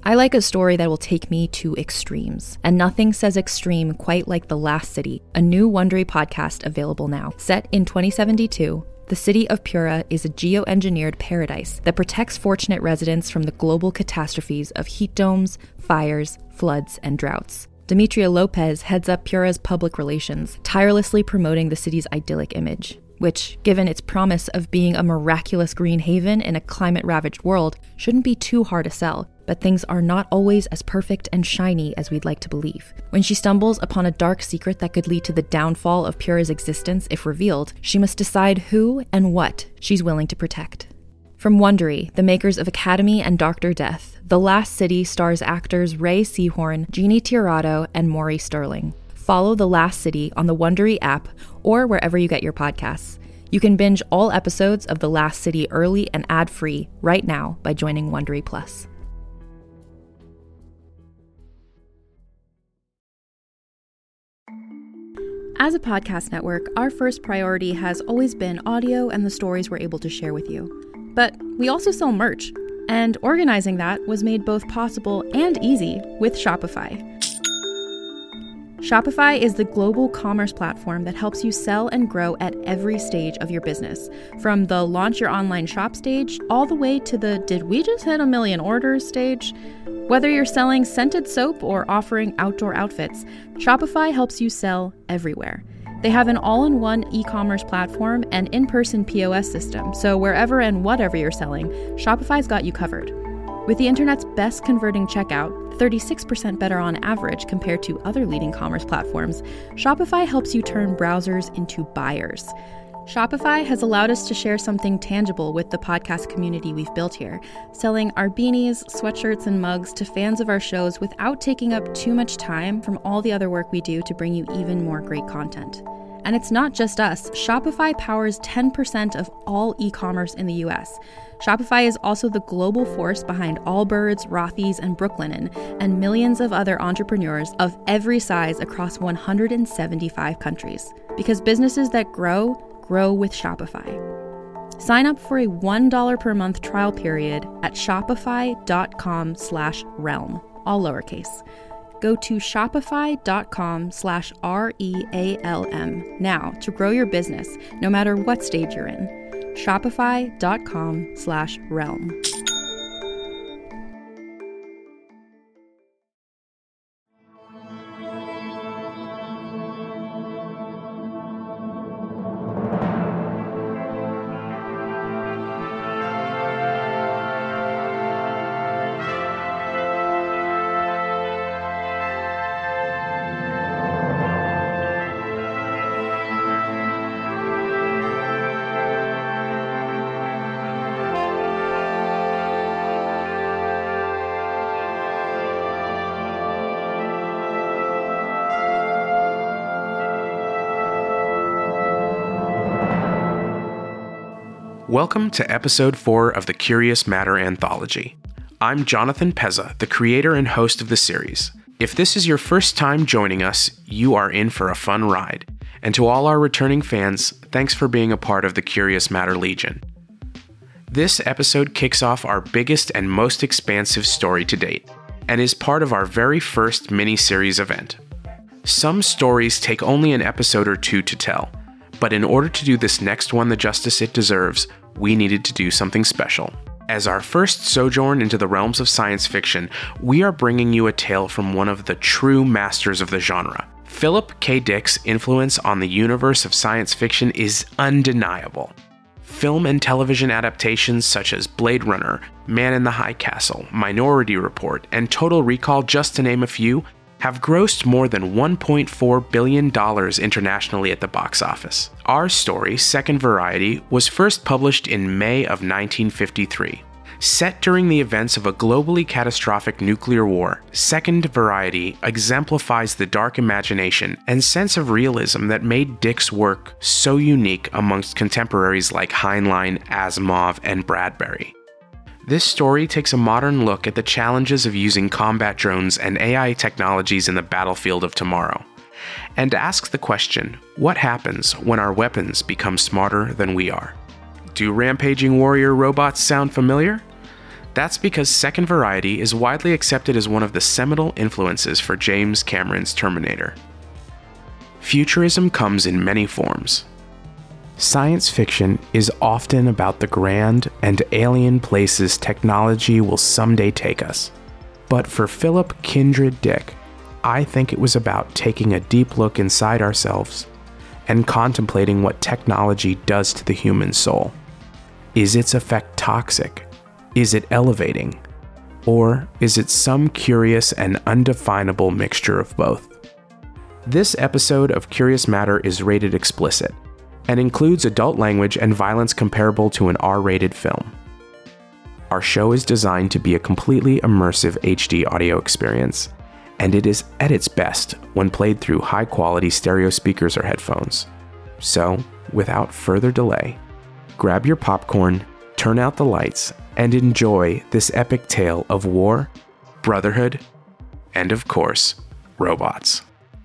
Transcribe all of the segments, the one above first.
I like a story that will take me to extremes, and nothing says extreme quite like The Last City, a new Wondery podcast available now. Set in 2072, the city of Pura is a geoengineered paradise that protects fortunate residents from the global catastrophes of heat domes, fires, floods, and droughts. Demetria Lopez heads up Pura's public relations, tirelessly promoting the city's idyllic image, which, given its promise of being a miraculous green haven in a climate-ravaged world, shouldn't be too hard to sell. But things are not always as perfect and shiny as we'd like to believe. When she stumbles upon a dark secret that could lead to the downfall of Pura's existence if revealed, she must decide who and what she's willing to protect. From Wondery, the makers of Academy and Dr. Death, The Last City stars actors Ray Seahorn, Jeannie Tirado, and Maury Sterling. Follow The Last City on the Wondery app or wherever you get your podcasts. You can binge all episodes of The Last City early and ad-free right now by joining Wondery Plus. As a podcast network, our first priority has always been audio and the stories we're able to share with you. But we also sell merch, and organizing that was made both possible and easy with Shopify. Shopify is the global commerce platform that helps you sell and grow at every stage of your business, from the launch your online shop stage all the way to the did we just hit 1 million orders stage. Whether you're selling scented soap or offering outdoor outfits, Shopify helps you sell everywhere. They have an all-in-one e-commerce platform and in-person POS system, so wherever and whatever you're selling, Shopify's got you covered. With the internet's best converting checkout, 36% better on average compared to other leading commerce platforms, Shopify helps you turn browsers into buyers. Shopify has allowed us to share something tangible with the podcast community we've built here, selling our beanies, sweatshirts, and mugs to fans of our shows without taking up too much time from all the other work we do to bring you even more great content. And it's not just us. Shopify powers 10% of all e-commerce in the US. Shopify is also the global force behind Allbirds, Rothy's, and Brooklinen, and millions of other entrepreneurs of every size across 175 countries. Because businesses that grow with Shopify. Sign up for a $1 per month trial period at shopify.com/realm, all lowercase. Go to shopify.com/REALM now to grow your business, no matter what stage you're in. Shopify.com/realm. Welcome to episode 4 of the Curious Matter Anthology. I'm Jonathan Pezza, the creator and host of the series. If this is your first time joining us, you are in for a fun ride. And to all our returning fans, thanks for being a part of the Curious Matter Legion. This episode kicks off our biggest and most expansive story to date, and is part of our very first mini-series event. Some stories take only an episode or two to tell, but in order to do this next one the justice it deserves, we needed to do something special. As our first sojourn into the realms of science fiction, we are bringing you a tale from one of the true masters of the genre. Philip K. Dick's influence on the universe of science fiction is undeniable. Film and television adaptations such as Blade Runner, Man in the High Castle, Minority Report, and Total Recall, just to name a few, have grossed more than $1.4 billion internationally at the box office. Our story, Second Variety, was first published in May of 1953. Set during the events of a globally catastrophic nuclear war, Second Variety exemplifies the dark imagination and sense of realism that made Dick's work so unique amongst contemporaries like Heinlein, Asimov, and Bradbury. This story takes a modern look at the challenges of using combat drones and AI technologies in the battlefield of tomorrow, and asks the question, what happens when our weapons become smarter than we are? Do rampaging warrior robots sound familiar? That's because Second Variety is widely accepted as one of the seminal influences for James Cameron's Terminator. Futurism comes in many forms. Science fiction is often about the grand and alien places technology will someday take us. But for Philip Kindred Dick, I think it was about taking a deep look inside ourselves and contemplating what technology does to the human soul. Is its effect toxic? Is it elevating? Or is it some curious and undefinable mixture of both? This episode of Curious Matter is rated explicit and includes adult language and violence comparable to an R-rated film. Our show is designed to be a completely immersive HD audio experience, and it is at its best when played through high-quality stereo speakers or headphones. So, without further delay, grab your popcorn, turn out the lights, and enjoy this epic tale of war, brotherhood, and of course, robots.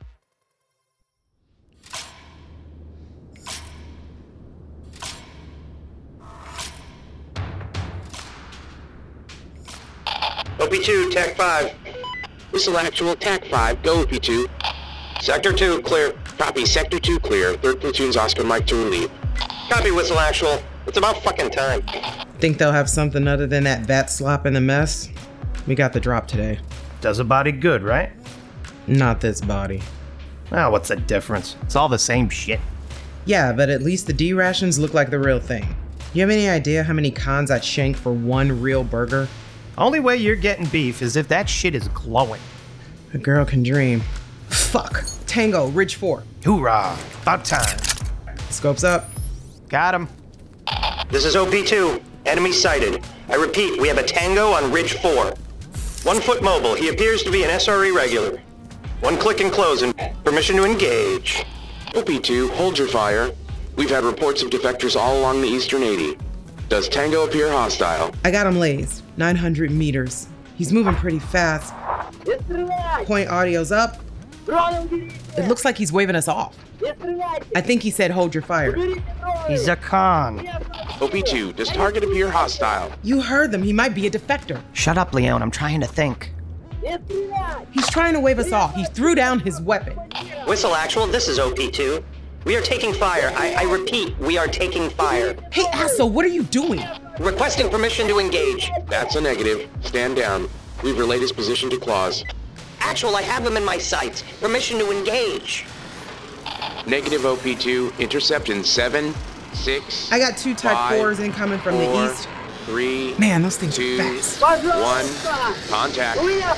OP2, TAC 5. Whistle actual, TAC 5, go OP2. Sector 2, clear. Copy, Sector 2 clear. 3rd Platoon's Oscar Mike to relieve. Copy, Whistle actual. It's about fucking time. Think they'll have something other than that bat slop in the mess? We got the drop today. Does a body good, right? Not this body. Well, what's the difference? It's all the same shit. Yeah, but at least the D rations look like the real thing. You have any idea how many cons I'd shank for one real burger? Only way you're getting beef is if that shit is glowing. A girl can dream. Fuck! Tango, Ridge 4. Hoorah! About time. Scopes up. Got him. This is OP2. Enemy sighted. I repeat, we have a Tango on Ridge 4. 1 foot mobile. He appears to be an SRE regular. 1 click and close and permission to engage. OP2, hold your fire. We've had reports of defectors all along the eastern 80. Does Tango appear hostile? I got him lased. 900 meters. He's moving pretty fast. Point audio's up. It looks like he's waving us off. I think he said hold your fire. He's a con. OP2, does target appear hostile? You heard them. He might be a defector. Shut up, Leon. I'm trying to think. He's trying to wave us off. He threw down his weapon. Whistle actual, this is OP2. We are taking fire. I repeat, we are taking fire. Hey, asshole, what are you doing? Requesting permission to engage. That's a negative. Stand down. We've relayed his position to Claws. Actual, I have him in my sights. Permission to engage. Negative OP2. Intercept in 7, 6. I got 2 Type 4s incoming from the east. 3. Man, those things 2, are fast. 1. Contact.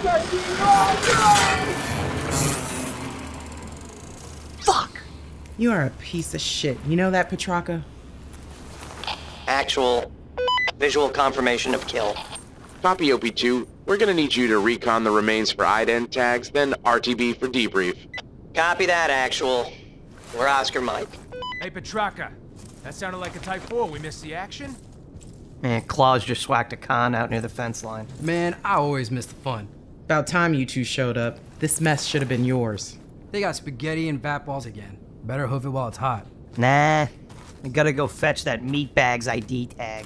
Fuck! You are a piece of shit. You know that, Petraka? Actual. Visual confirmation of kill. Copy OP2. We're gonna need you to recon the remains for ident tags, then RTB for debrief. Copy that, Actual. We're Oscar Mike. Hey, Petraka. That sounded like a Type 4. We missed the action? Man, Claus just whacked a con out near the fence line. Man, I always miss the fun. About time you two showed up. This mess should have been yours. They got spaghetti and bat balls again. Better hoof it while it's hot. Nah, we gotta go fetch that meatbag's ID tag.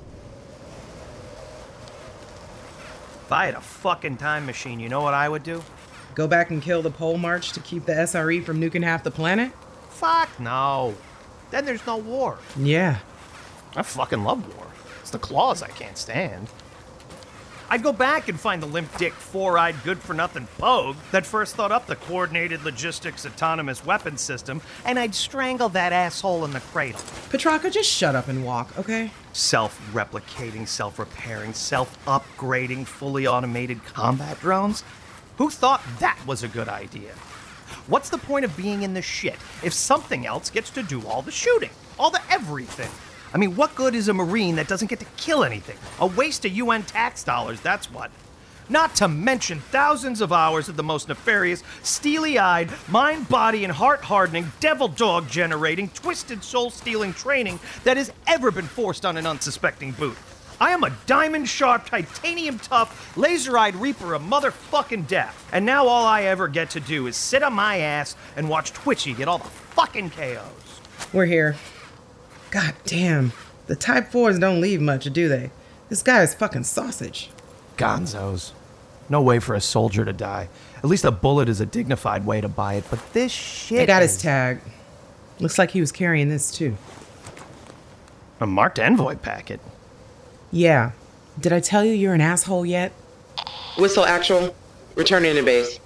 If I had a fucking time machine, you know what I would do? Go back and kill the Pole March to keep the SRE from nuking half the planet? Fuck no. Then there's no war. Yeah. I fucking love war. It's the claws I can't stand. I'd go back and find the limp dick, four-eyed, good-for-nothing pogue that first thought up the Coordinated Logistics Autonomous Weapons System, and I'd strangle that asshole in the cradle. Petraka, just shut up and walk, okay? Self-replicating, self-repairing, self-upgrading, fully automated combat drones? Who thought that was a good idea? What's the point of being in the shit if something else gets to do all the shooting, all the everything? I mean, what good is a Marine that doesn't get to kill anything? A waste of UN tax dollars, that's what. Not to mention thousands of hours of the most nefarious, steely-eyed, mind, body, and heart-hardening, devil-dog-generating, twisted soul-stealing training that has ever been forced on an unsuspecting boot. I am a diamond-sharp, titanium-tough, laser-eyed reaper of motherfucking death. And now all I ever get to do is sit on my ass and watch Twitchy get all the fucking KOs. We're here. God damn. The Type 4s don't leave much, do they? This guy is fucking sausage. Gonzos. No way for a soldier to die. At least a bullet is a dignified way to buy it, but this shit They got his is- tag. Looks like he was carrying this too. A marked envoy packet. Yeah. Did I tell you you're an asshole yet? Whistle actual. Returning to base.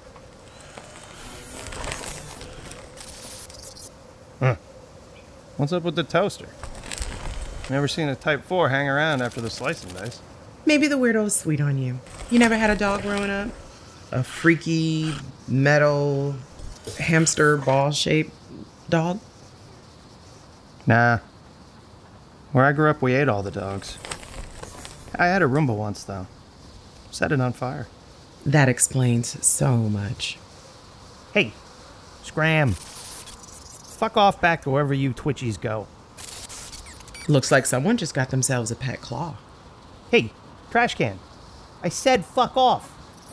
What's up with the toaster? Never seen a Type 4 hang around after the slice and dice. Maybe the weirdo was sweet on you. You never had a dog growing up? A freaky, metal, hamster ball-shaped dog? Nah. Where I grew up, we ate all the dogs. I had a Roomba once, though. Set it on fire. That explains so much. Hey, scram. Fuck off back to wherever you Twitchies go. Looks like someone just got themselves a pet claw. Hey, trash can. I said fuck off.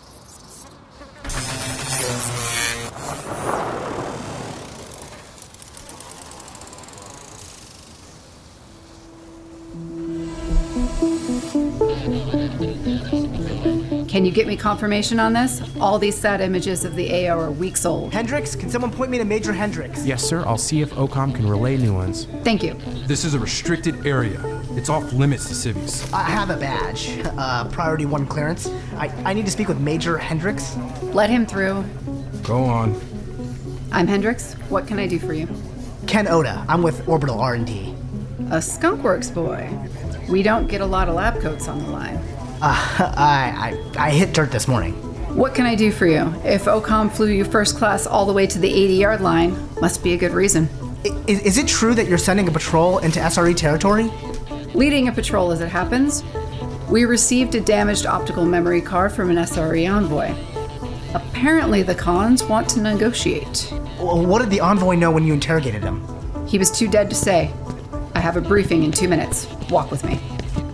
Can you get me confirmation on this? All these sad images of the AO are weeks old. Hendricks? Can someone point me to Major Hendricks? Yes, sir. I'll see if OCOM can relay new ones. Thank you. This is a restricted area. It's off limits to civvies. I have a badge. Priority 1 clearance. I need to speak with Major Hendricks. Let him through. Go on. I'm Hendricks. What can I do for you? Ken Oda. I'm with Orbital R&D. A Skunkworks boy. We don't get a lot of lab coats on the line. I hit dirt this morning. What can I do for you? If OCOM flew you first class all the way to the 80-yard line, must be a good reason. Is it true that you're sending a patrol into SRE territory? Leading a patrol as it happens, we received a damaged optical memory card from an SRE envoy. Apparently the cons want to negotiate. What did the envoy know when you interrogated him? He was too dead to say. I have a briefing in 2 minutes. Walk with me.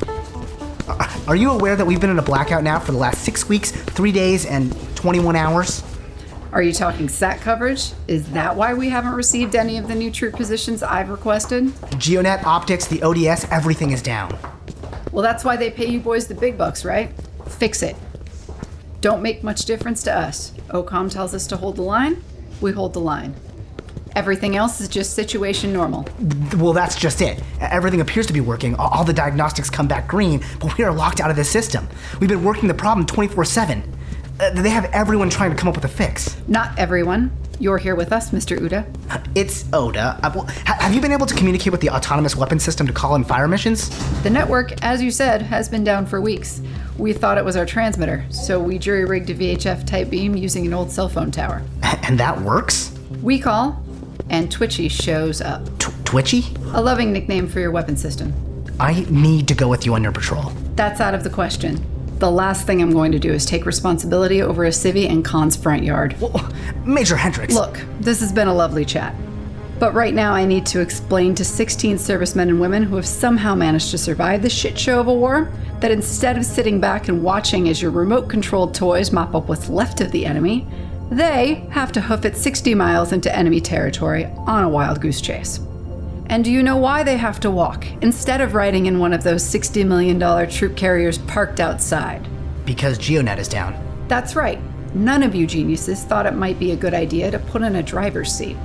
Are you aware that we've been in a blackout now for the last 6 weeks, 3 days, and 21 hours? Are you talking SAT coverage? Is that why we haven't received any of the new troop positions I've requested? GeoNet, optics, the ODS, everything is down. Well, that's why they pay you boys the big bucks, right? Fix it. Don't make much difference to us. OCOM tells us to hold the line, we hold the line. Everything else is just situation normal. Well, that's just it. Everything appears to be working. All the diagnostics come back green, but we are locked out of this system. We've been working the problem 24/7. They have everyone trying to come up with a fix. Not everyone. You're here with us, Mr. Uda. It's Oda. Have you been able to communicate with the autonomous weapon system to call in fire missions? The network, as you said, has been down for weeks. We thought it was our transmitter, so we jury-rigged a VHF-type beam using an old cell phone tower. And that works? We call, and Twitchy shows up. Twitchy? A loving nickname for your weapon system. I need to go with you on your patrol. That's out of the question. The last thing I'm going to do is take responsibility over a civvy in Khan's front yard. Well, Major Hendricks. Look, this has been a lovely chat. But right now I need to explain to 16 servicemen and women who have somehow managed to survive the shit show of a war that instead of sitting back and watching as your remote-controlled toys mop up what's left of the enemy, they have to hoof it 60 miles into enemy territory on a wild goose chase. And do you know why they have to walk, instead of riding in one of those $60 million troop carriers parked outside? Because GeoNet is down. That's right. None of you geniuses thought it might be a good idea to put in a driver's seat.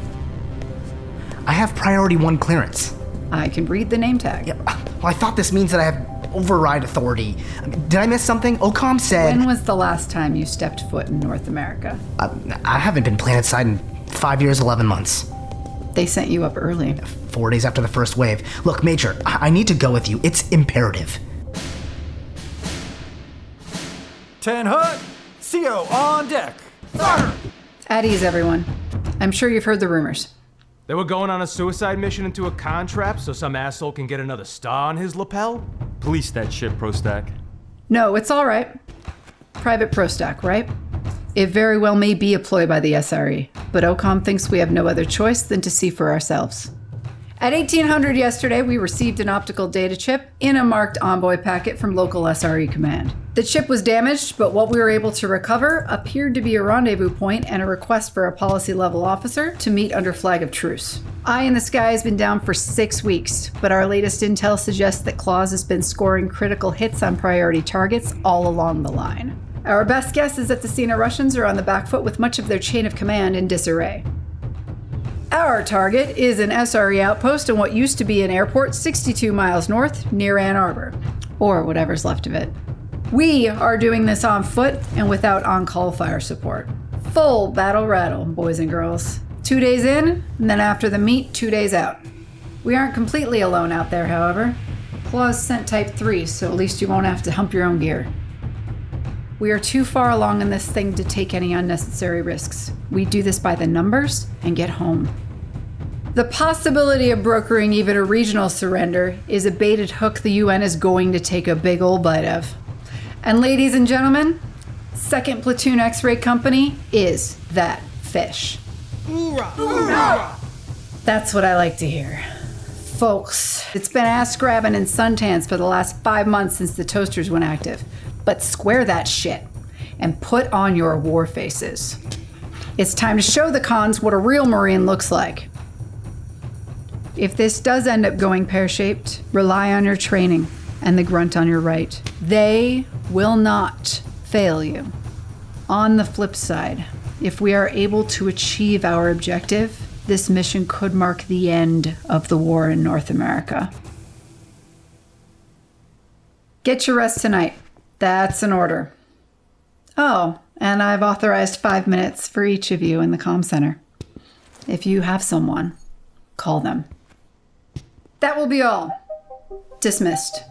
I have priority 1 clearance. I can read the name tag. Yeah, well, I thought this means that I have override authority. Did I miss something? OCOM said... When was the last time you stepped foot in North America? I haven't been planetside in 5 years, 11 months. They sent you up early. 4 days after the first wave. Look, Major, I need to go with you. It's imperative. 10 Hut, CO on deck. Fire! At ease, everyone. I'm sure you've heard the rumors. They were going on a suicide mission into a con trap so some asshole can get another star on his lapel? Police that shit, Prostack. No, it's all right. Private Prostack, right? It very well may be a ploy by the SRE, but OCOM thinks we have no other choice than to see for ourselves. At 1800 yesterday, we received an optical data chip in a marked envoy packet from local SRE command. The chip was damaged, but what we were able to recover appeared to be a rendezvous point and a request for a policy-level officer to meet under flag of truce. Eye in the Sky has been down for 6 weeks, but our latest intel suggests that Claws has been scoring critical hits on priority targets all along the line. Our best guess is that the Sina Russians are on the back foot with much of their chain of command in disarray. Our target is an SRE outpost in what used to be an airport 62 miles north near Ann Arbor, or whatever's left of it. We are doing this on foot and without on-call fire support. Full battle rattle, boys and girls. 2 days in, and then after the meet, 2 days out. We aren't completely alone out there, however. Claws sent Type 3, so at least you won't have to hump your own gear. We are too far along in this thing to take any unnecessary risks. We do this by the numbers and get home. The possibility of brokering even a regional surrender is a baited hook the UN is going to take a big ol' bite of. And ladies and gentlemen, 2nd Platoon X-Ray Company is that fish. Hoorah! Hoorah! That's what I like to hear. Folks, it's been ass grabbing and suntans for the last 5 months since the toasters went active. But square that shit and put on your war faces. It's time to show the cons what a real Marine looks like. If this does end up going pear-shaped, rely on your training and the grunt on your right. They will not fail you. On the flip side, if we are able to achieve our objective, this mission could mark the end of the war in North America. Get your rest tonight. That's an order. Oh, and I've authorized 5 minutes for each of you in the comm center. If you have someone, call them. That will be all. Dismissed.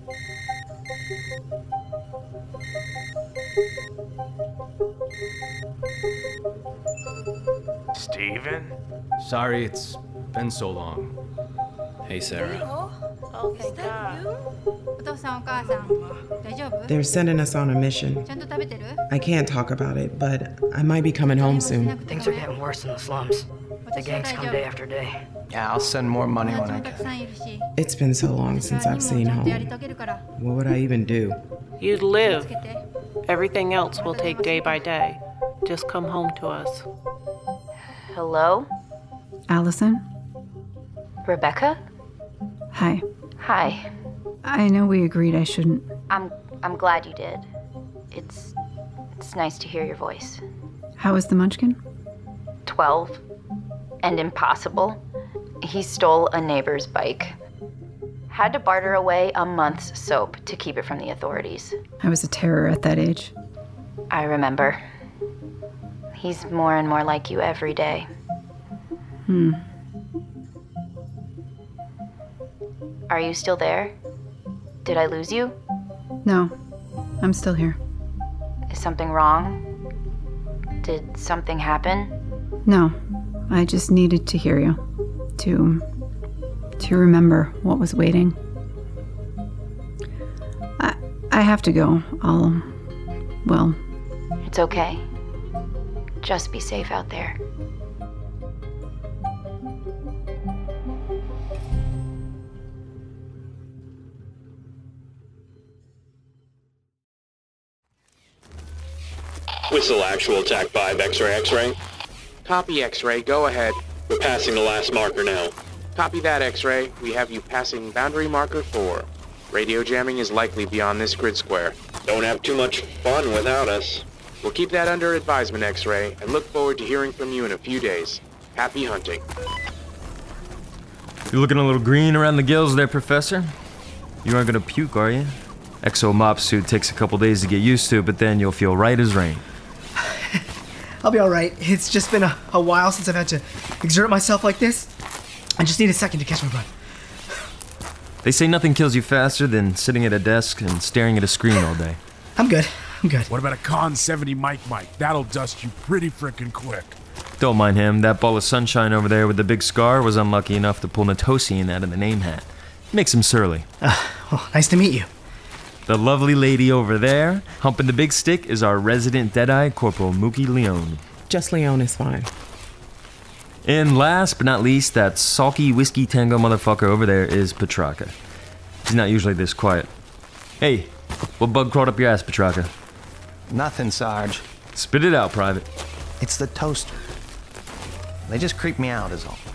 Steven? Sorry, it's been so long. Hey, Sarah. Oh, thank God. They're sending us on a mission. I can't talk about it, but I might be coming home soon. Things are getting worse in the slums. The gangs come day after day. Yeah, I'll send more money when I can. It's been so long since I've seen home. What would I even do? You'd live. Everything else will take day by day. Just come home to us. Hello? Allison? Rebecca? Hi. Hi. I know we agreed I shouldn't. I'm glad you did. It's nice to hear your voice. How is the Munchkin? 12. And impossible. He stole a neighbor's bike. Had to barter away a month's soap to keep it from the authorities. I was a terror at that age. I remember. He's more and more like you every day. Are you still there? Did I lose you? No, I'm still here. Is something wrong? Did something happen? No, I just needed to hear you. To remember what was waiting. I have to go. Well... It's okay. Just be safe out there. Whistle, actual TAC 5, X-ray, X-ray. Copy, X-ray. Go ahead. We're passing the last marker now. Copy that, X-ray. We have you passing boundary marker 4. Radio jamming is likely beyond this grid square. Don't have too much fun without us. We'll keep that under advisement, X-ray, and look forward to hearing from you in a few days. Happy hunting. You're looking a little green around the gills there, Professor. You aren't gonna puke, are you? Exo mop suit takes a couple days to get used to, but then you'll feel right as rain. I'll be alright. It's just been a while since I've had to exert myself like this. I just need a second to catch my breath. They say nothing kills you faster than sitting at a desk and staring at a screen all day. I'm good. What about a Con 70 mic? That'll dust you pretty frickin' quick. Don't mind him. That ball of sunshine over there with the big scar was unlucky enough to pull Natosian out of the name hat. Makes him surly. Well, nice to meet you. The lovely lady over there, humping the big stick, is our resident Deadeye, Corporal Mookie Leone. Just Leone is fine. And last but not least, that sulky whiskey tango motherfucker over there is Petrarca. He's not usually this quiet. Hey, what bug crawled up your ass, Petrarca? Nothing, Sarge. Spit it out, Private. It's the toaster. They just creep me out is all.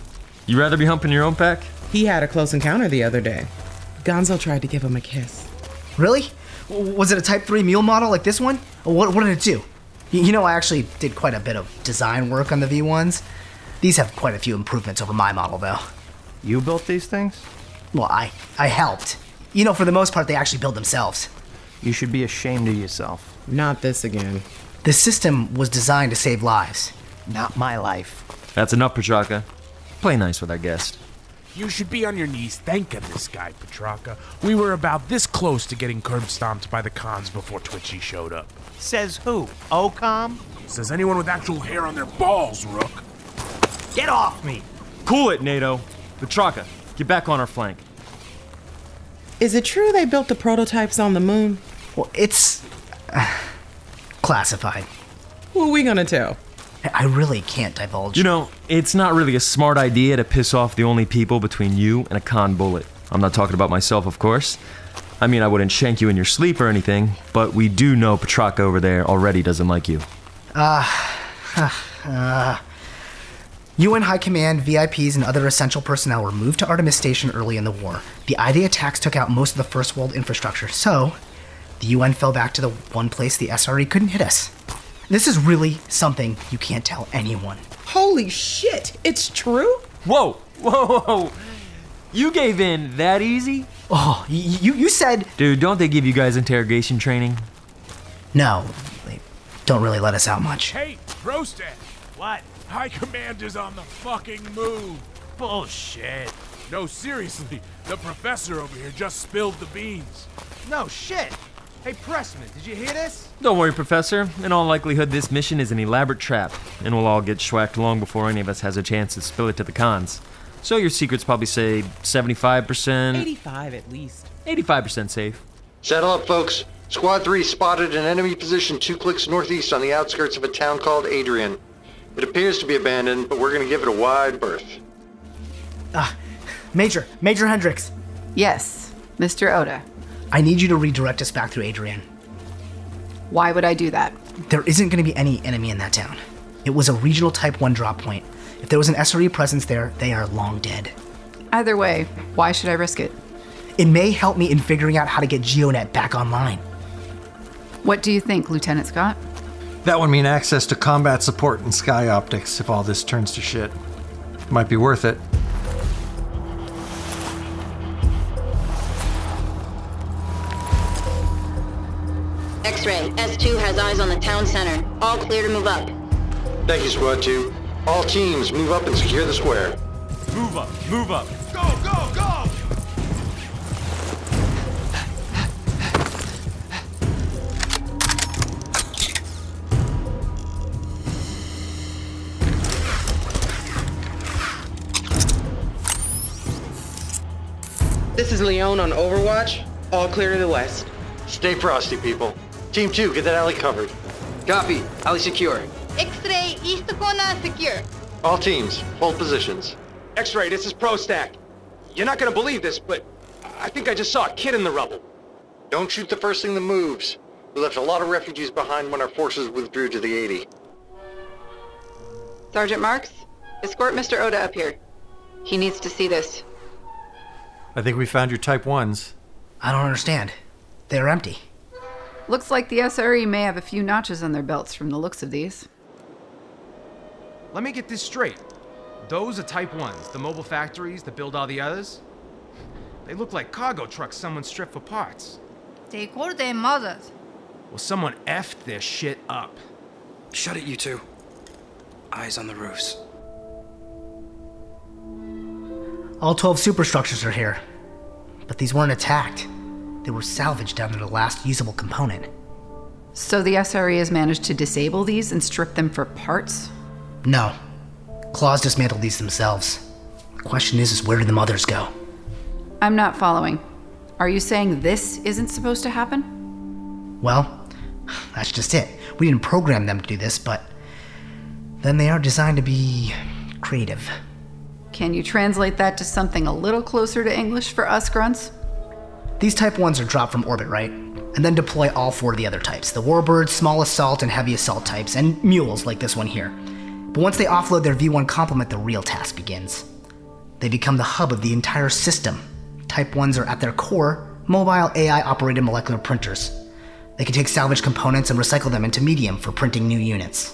You rather be humping your own pack? He had a close encounter the other day. Gonzo tried to give him a kiss. Really? Was it a Type 3 mule model like this one? What did it do? You know, I actually did quite a bit of design work on the V1s. These have quite a few improvements over my model, though. You built these things? Well, I helped. You know, for the most part, they actually build themselves. You should be ashamed of yourself. Not this again. The system was designed to save lives. Not my life. That's enough, Petrarca. Play nice with our guest. You should be on your knees thanking this guy, Petrarca. We were about this close to getting curb stomped by the cons before Twitchy showed up. Says who? OCOM? Says anyone with actual hair on their balls, Rook. Get off me! Cool it, NATO. Petrarca, get back on our flank. Is it true they built the prototypes on the moon? Well, it's classified. Who are we gonna tell? I really can't divulge. You know, it's not really a smart idea to piss off the only people between you and a con bullet. I'm not talking about myself, of course. I mean, I wouldn't shank you in your sleep or anything, but we do know Petrarca over there already doesn't like you. UN High Command, VIPs, and other essential personnel were moved to Artemis Station early in the war. The ID attacks took out most of the First World infrastructure, so the UN fell back to the one place the SRE couldn't hit us. This is really something you can't tell anyone. Holy shit, it's true? Whoa, whoa, whoa. You gave in that easy? Oh, you said... Dude, don't they give you guys interrogation training? No, they don't really let us out much. Hey, Brostat! What? High Command is on the fucking move. Bullshit. No, seriously, the professor over here just spilled the beans. No shit. Hey, Pressman, did you hear this? Don't worry, Professor. In all likelihood, this mission is an elaborate trap, and we'll all get schwacked long before any of us has a chance to spill it to the cons. So your secret's probably, say, 75%... 85 at least. 85% safe. Saddle up, folks. Squad 3 spotted an enemy position 2 clicks northeast on the outskirts of a town called Adrian. It appears to be abandoned, but we're going to give it a wide berth. Major Hendricks. Yes, Mr. Oda. I need you to redirect us back through Adrian. Why would I do that? There isn't going to be any enemy in that town. It was a regional Type 1 drop point. If there was an SRE presence there, they are long dead. Either way, why should I risk it? It may help me in figuring out how to get GeoNet back online. What do you think, Lieutenant Scott? That would mean access to combat support and sky optics if all this turns to shit. Might be worth it. X-ray, S2 has eyes on the town center. All clear to move up. Thank you, Squad 2. All teams, move up and secure the square. Move up, move up. Go, go, go! This is Leon on Overwatch. All clear to the west. Stay frosty, people. Team 2, get that alley covered. Copy. Alley secure. X-ray, east corner secure. All teams, hold positions. X-ray, this is ProStack. You're not gonna believe this, but I think I just saw a kid in the rubble. Don't shoot the first thing that moves. We left a lot of refugees behind when our forces withdrew to the 80. Sergeant Marks, escort Mr. Oda up here. He needs to see this. I think we found your Type 1s. I don't understand. They're empty. Looks like the SRE may have a few notches on their belts from the looks of these. Let me get this straight. Those are Type 1s, the mobile factories that build all the others? They look like cargo trucks someone stripped for parts. They call them mothers. Well, someone effed their shit up. Shut it, you two. Eyes on the roofs. All 12 superstructures are here. But these weren't attacked. They were salvaged down to the last usable component. So the SRE has managed to disable these and strip them for parts? No. Claws dismantled these themselves. The question is where did the mothers go? I'm not following. Are you saying this isn't supposed to happen? Well, that's just it. We didn't program them to do this, but then they are designed to be creative. Can you translate that to something a little closer to English for us grunts? These Type 1s are dropped from orbit, right? And then deploy all 4 of the other types. The Warbird, small assault, and heavy assault types, and mules like this one here. But once they offload their V1 complement, the real task begins. They become the hub of the entire system. Type 1s are at their core mobile AI-operated molecular printers. They can take salvaged components and recycle them into medium for printing new units.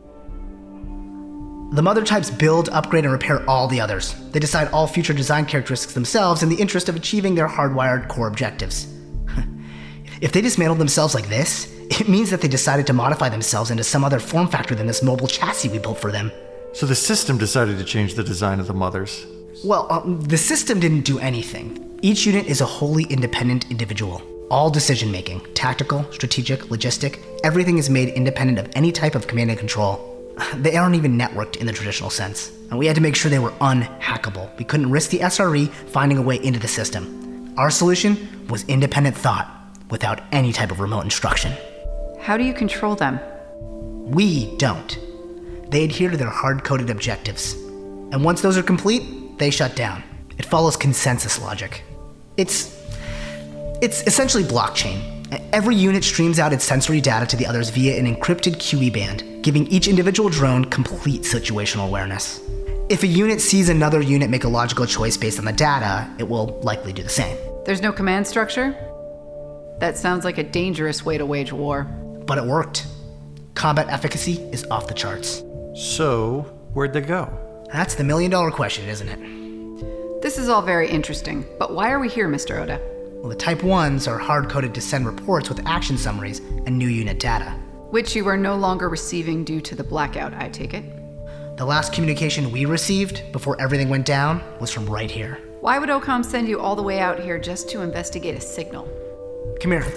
The mother types build, upgrade, and repair all the others. They decide all future design characteristics themselves in the interest of achieving their hardwired core objectives. If they dismantled themselves like this, it means that they decided to modify themselves into some other form factor than this mobile chassis we built for them. So the system decided to change the design of the mothers. Well, the system didn't do anything. Each unit is a wholly independent individual. All decision-making, tactical, strategic, logistic, everything is made independent of any type of command and control. They aren't even networked in the traditional sense, and we had to make sure they were unhackable. We couldn't risk the SRE finding a way into the system. Our solution was independent thought, without any type of remote instruction. How do you control them? We don't. They adhere to their hard-coded objectives. And once those are complete, they shut down. It follows consensus logic. It's essentially blockchain. Every unit streams out its sensory data to the others via an encrypted QE band, giving each individual drone complete situational awareness. If a unit sees another unit make a logical choice based on the data, it will likely do the same. There's no command structure? That sounds like a dangerous way to wage war. But it worked. Combat efficacy is off the charts. So, where'd they go? That's the million-dollar question, isn't it? This is all very interesting, but why are we here, Mr. Oda? Well, the Type 1s are hard-coded to send reports with action summaries and new unit data. Which you are no longer receiving due to the blackout, I take it? The last communication we received before everything went down was from right here. Why would OCOM send you all the way out here just to investigate a signal? Come here.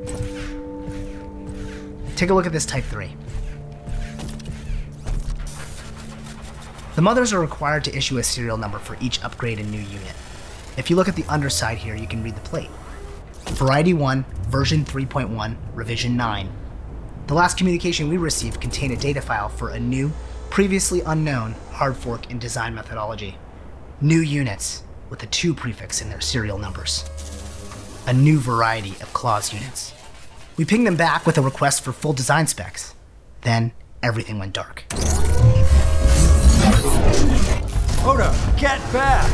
Take a look at this Type 3. The mothers are required to issue a serial number for each upgrade and new unit. If you look at the underside here, you can read the plate. Variety 1, version 3.1, revision 9. The last communication we received contained a data file for a new, previously unknown hard fork in design methodology. New units, with a 2 prefix in their serial numbers. A new variety of clause units. We pinged them back with a request for full design specs. Then, everything went dark. Oda, get back!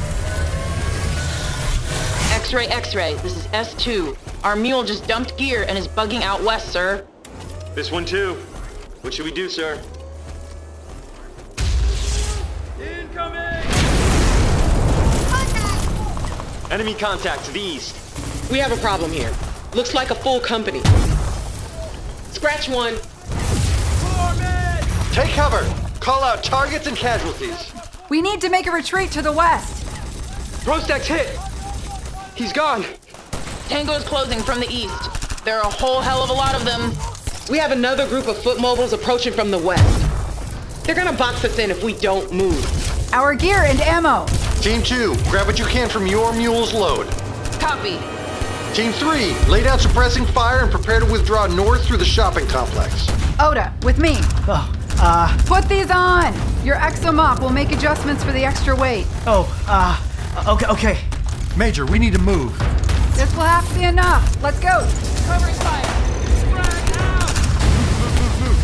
X-ray, X-ray, this is S2. Our mule just dumped gear and is bugging out west, sir. This one too. What should we do, sir? Incoming! Enemy contact to the east. We have a problem here. Looks like a full company. Scratch one. Take cover. Call out targets and casualties. We need to make a retreat to the west. Prostack's hit. He's gone. Tango's closing from the east. There are a whole hell of a lot of them. We have another group of foot mobiles approaching from the west. They're gonna box us in if we don't move. Our gear and ammo. Team 2, grab what you can from your mule's load. Copy. Team 3, lay down suppressing fire and prepare to withdraw north through the shopping complex. Oda, with me. Put these on. Your exomop will make adjustments for the extra weight. Okay. Major, we need to move. This will have to be enough. Let's go. Covering fire. Spread out. Move.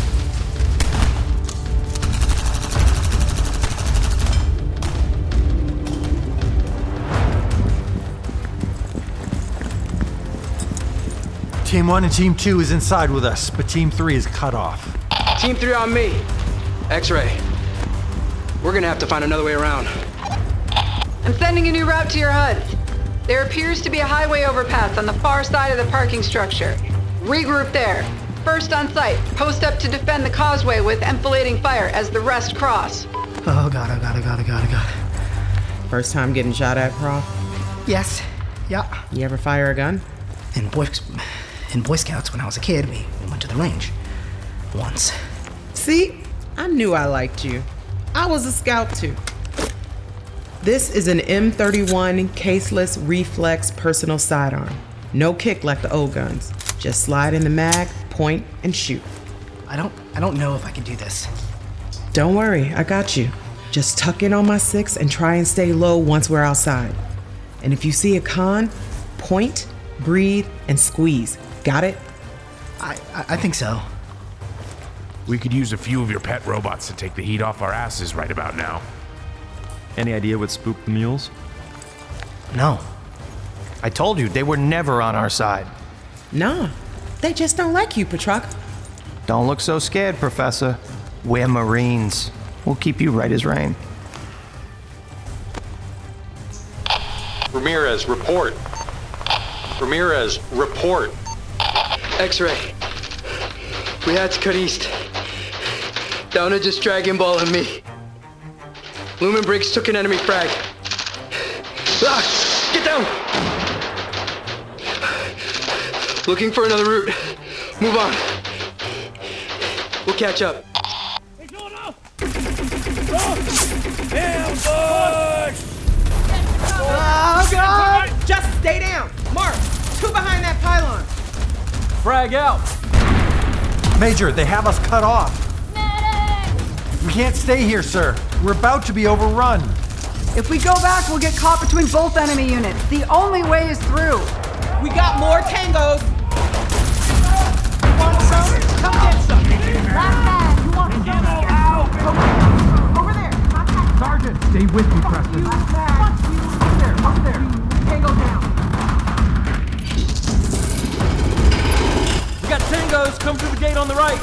Team 1 and Team 2 is inside with us, but Team 3 is cut off. Team 3 on me. X-ray. We're gonna have to find another way around. I'm sending a new route to your HUD. There appears to be a highway overpass on the far side of the parking structure. Regroup there. First on site, post up to defend the causeway with enfilading fire as the rest cross. Oh god. First time getting shot at, Prof? Yes. Yeah. You ever fire a gun? In Boy Scouts, when I was a kid, we went to the range. Once. See? I knew I liked you. I was a scout too. This is an M31 caseless reflex personal sidearm. No kick like the old guns. Just slide in the mag, point, and shoot. I don't know if I can do this. Don't worry, I got you. Just tuck in on my 6 and try and stay low once we're outside. And if you see a con, point, breathe, and squeeze. Got it? I think so. We could use a few of your pet robots to take the heat off our asses right about now. Any idea what spooked the mules? No. I told you, they were never on our side. Nah, they just don't like you, Petrarca. Don't look so scared, Professor. We're Marines. We'll keep you right as rain. Ramirez, report. Ramirez, report. X-ray. We had to cut east. Down to just Dragon Ball and me. Lumen Briggs took an enemy frag. Ah! Get down! Looking for another route. Move on. We'll catch up. Oh, God! Just stay down. Mark, two behind that pylon. Frag out. Major, they have us cut off. We can't stay here, sir. We're about to be overrun. If we go back, we'll get caught between both enemy units. The only way is through. We got more tangos. You want some? Come get some. You want some? Over there. Sergeant, stay with me, Preston. Up there. Tango down. We got tangos. Come through the gate on the right.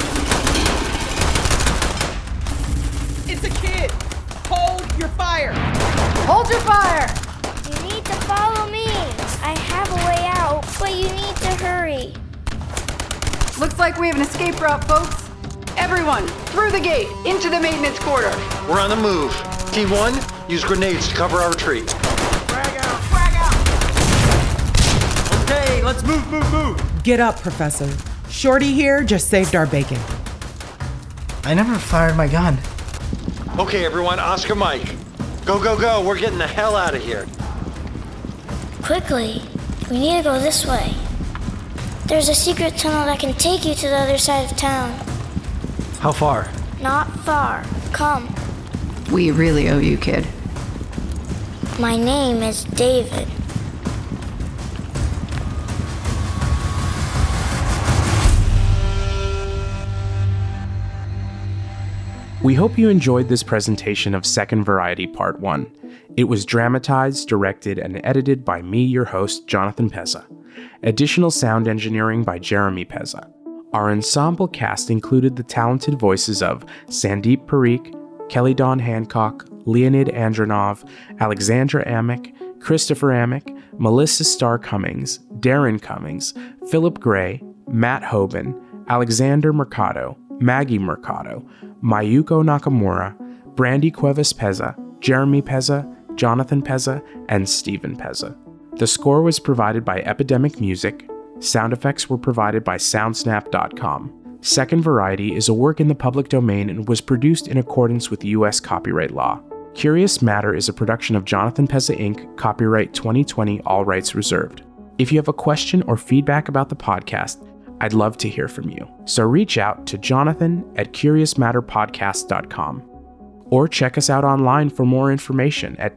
It's a kid. Hold your fire. Hold your fire. You need to follow me. I have a way out, but you need to hurry. Looks like we have an escape route, folks. Everyone, through the gate, into the maintenance quarter. We're on the move. T1, use grenades to cover our retreat. Frag out. Okay, let's move. Get up, Professor. Shorty here just saved our bacon. I never fired my gun. Okay, everyone, Oscar Mike. Go. We're getting the hell out of here. Quickly, we need to go this way. There's a secret tunnel that can take you to the other side of town. How far? Not far. Come. We really owe you, kid. My name is David. We hope you enjoyed this presentation of Second Variety Part 1. It was dramatized, directed, and edited by me, your host, Jonathan Pezza. Additional sound engineering by Jeremy Pezza. Our ensemble cast included the talented voices of Sandeep Parikh, Kelly Dawn Hancock, Leonid Andronov, Alexandra Amick, Christopher Amick, Melissa Starr Cummings, Darren Cummings, Philip Gray, Matt Hoban, Alexander Mercado, Maggie Mercado, Mayuko Nakamura, Brandy Cuevas Pezza, Jeremy Pezza, Jonathan Pezza, and Stephen Pezza. The score was provided by Epidemic Music. Sound effects were provided by Soundsnap.com. Second Variety is a work in the public domain and was produced in accordance with U.S. copyright law. Curious Matter is a production of Jonathan Pezza Inc., copyright 2020, all rights reserved. If you have a question or feedback about the podcast, I'd love to hear from you. So reach out to jonathan@curiousmatterpodcast.com. Or check us out online for more information at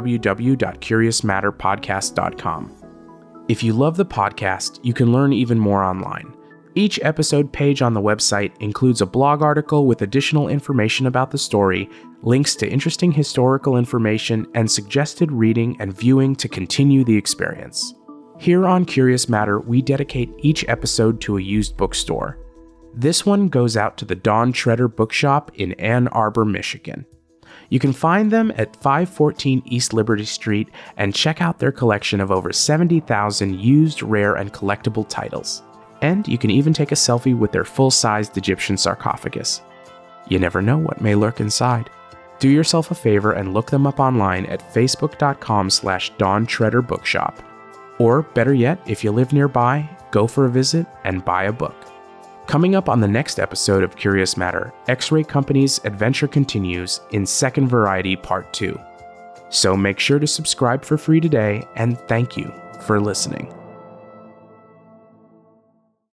www.curiousmatterpodcast.com. If you love the podcast, you can learn even more online. Each episode page on the website includes a blog article with additional information about the story, links to interesting historical information, and suggested reading and viewing to continue the experience. Here on Curious Matter, we dedicate each episode to a used bookstore. This one goes out to the Don Treader Bookshop in Ann Arbor, Michigan. You can find them at 514 East Liberty Street and check out their collection of over 70,000 used, rare, and collectible titles. And you can even take a selfie with their full-sized Egyptian sarcophagus. You never know what may lurk inside. Do yourself a favor and look them up online at facebook.com/Don Treader Bookshop. Or better yet, if you live nearby, go for a visit and buy a book. Coming up on the next episode of Curious Matter, X-Ray Company's adventure continues in Second Variety Part 2. So make sure to subscribe for free today, and thank you for listening.